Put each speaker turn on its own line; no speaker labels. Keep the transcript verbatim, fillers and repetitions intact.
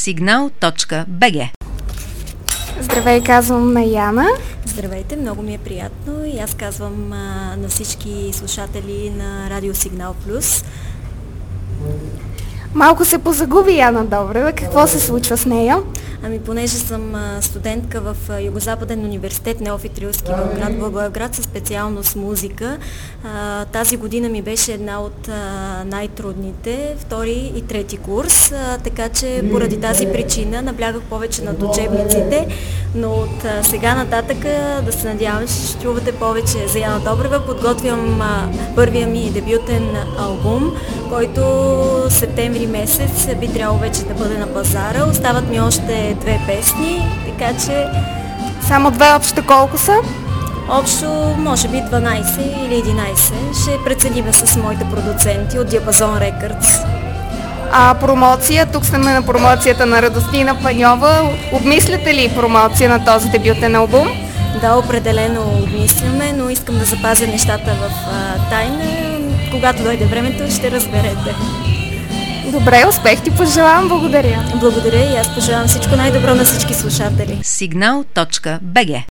сигнал точка би джи.
Здравей, казвам на Яна.
Здравейте, много ми е приятно и аз казвам а, на всички слушатели на Радио Сигнал Плюс.
Малко се позагуби Яна Добрева. Какво се случва с нея?
Ами, понеже съм а, студентка в а, Югозападен университет Неофит Рилски в град Благоевград със специалност музика, а, тази година ми беше една от а, най-трудните, втори и трети курс, а, така че поради тази причина наблягах повече над учебниците, но от а, сега нататък да се надявам, че ще чувате повече за Яна Добрева. Подготвям а, първия ми дебютен албум, който септември месец би трябвало вече да бъде на пазара. Остават ми още две песни, така че...
Само две общо колко са?
Общо, може би дванайсет или единайсет. Ще преценим с моите продуценти от Диапазон Records.
А промоция? Тук сме на промоцията на Радостина Паньова. Обмисляте ли промоция на този дебютен албум?
Да, определено обмисляме, но искам да запазя нещата в а, тайна. Когато дойде времето, ще разберете.
Добре, успех ти пожелавам, благодаря.
Благодаря и аз пожелавам всичко най-добро на всички слушатели.
сигнал точка би джи